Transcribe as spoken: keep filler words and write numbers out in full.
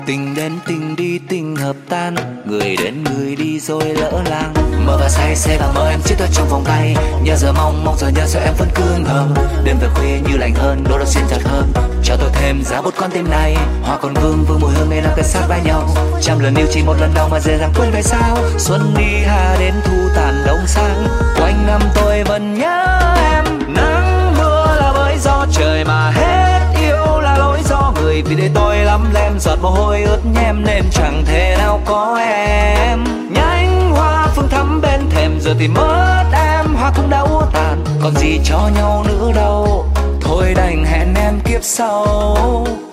Tình đến tình đi tình hợp tan, người đến người đi rồi lỡ làng. Mơ và say xe và mơ em chiếc tôi trong vòng tay. Nhớ giờ mong mong giờ nhớ sao em vẫn cứ ngờ. Đêm về khuya như lạnh hơn, đôi đôi xuyên chặt hơn. Cho tôi thêm giá bút con tim này. Hoa còn vương vương mùi hương nên là cái sát vai nhau. Trăm lần yêu chỉ một lần đâu mà dễ dàng quên về sao. Xuân đi hà đến thu tàn đông sang. Quanh năm tôi vẫn nhớ em. Nắng mưa là bởi do trời mà hết yêu là lỗi do người. Vì để tôi lắm lem giọt mồ hôi ướt nhem nên chẳng thể nào có em. Nhánh hoa phương thắm bên thềm giờ thì mất em. Hoa cũng đã úa tàn còn gì cho nhau nữa đâu. Thôi đành hẹn em kiếp sau.